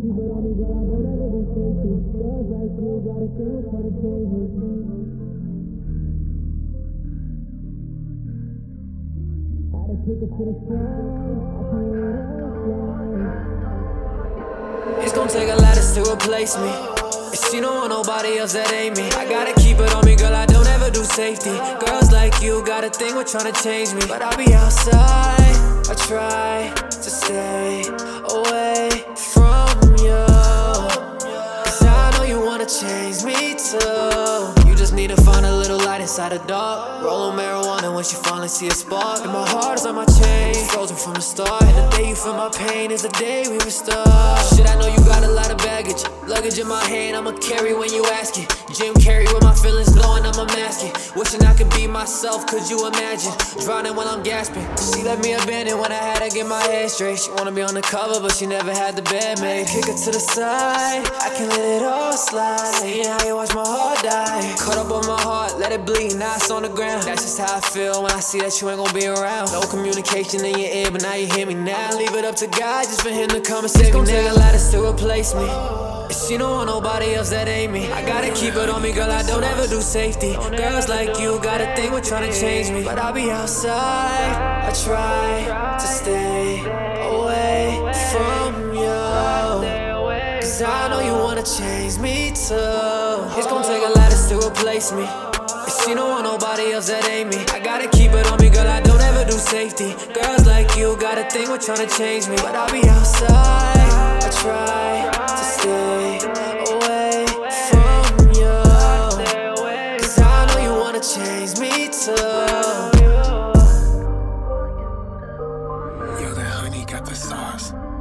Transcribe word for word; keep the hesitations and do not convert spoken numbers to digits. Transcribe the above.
keep it on me, girl, I don't ever be safety. Girls like you got a thing with trying to change me. Had to kick it to the side, I can't let it slide. It's gon' take a lot to replace me. And she don't want nobody else that ain't me. I gotta keep it on me, girl, I don't ever do safety. Girls like you got a thing with trying to change me. But I'll be outside, I try to stay away from you, 'cause I know you wanna change me too. You just need to find a little light inside the dark. Roll on marijuana once you finally see a spark. And my heart is on my chain, frozen from the start. And the day you feel my pain is the day we restart. Shit, I know you got a lot of baggage. Luggage in my hand, I'ma carry when you ask it. Jim Carrey with my feelings going, I'ma mask it. Wishing I could be myself, could you imagine? Drowning while I'm gasping. She left me abandoned when I had to get my head straight. She wanna be on the cover, but she never had the bed made. Kick her to the side, I can't let it all slide. Seeing how you watch my heart die. Caught up on my heart, let it bleed, now it's on the ground. That's just how I feel when I see that you ain't gon' be around. No communication in your ear, but now you hear me now. Leave it up to God, just for him to come and save me now. It's gon' take a lot to replace me. And she don't want nobody else that ain't me. I gotta keep it on me, girl, I don't ever do safety. Girls like you got a thing with trying to change me. But I'll be outside, I try to stay away from you, 'cause I know you wanna change me too. It's gon' take a lot to replace me. And she don't want nobody else that ain't me. I gotta keep it on me, girl, I don't ever do safety. Girls like you got a thing with trying to change me. But I'll be outside, I try to stay away from you, 'cause I know you wanna change me too. Yo, that honey got the sauce.